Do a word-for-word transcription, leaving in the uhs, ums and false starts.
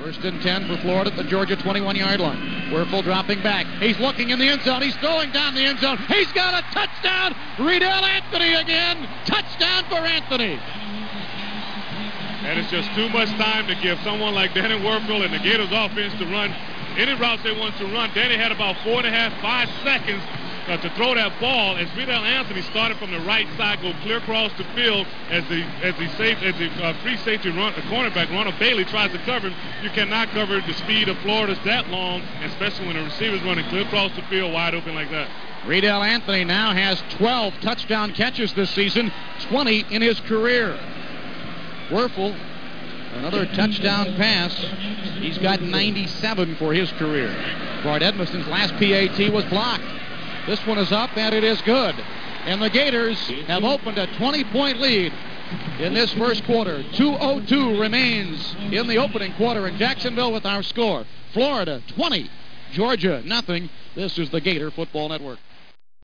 First and ten for Florida at the Georgia twenty-one-yard line. Wuerffel dropping back. He's looking in the end zone. He's throwing down the end zone. He's got a touchdown. Riedel Anthony again. Touchdown for Anthony. That is just too much time to give someone like Danny Wuerffel and the Gators offense to run any routes they want to run. Danny had about four and a half, five seconds uh, to throw that ball as Riedel Anthony started from the right side, go clear across the field as the as the safe as the uh, free safety run, the cornerback Ronald Bailey tries to cover him. You cannot cover the speed of Florida's that long, especially when the receiver's running clear across the field wide open like that. Riedel Anthony now has twelve touchdown catches this season, twenty in his career. Wuerffel, another touchdown pass. He's got ninety-seven for his career. Bart Edmiston's last P A T was blocked. This one is up, and it is good. And the Gators have opened a twenty-point lead in this first quarter. two oh two remains in the opening quarter in Jacksonville with our score. Florida twenty, Georgia nothing. This is the Gator Football Network.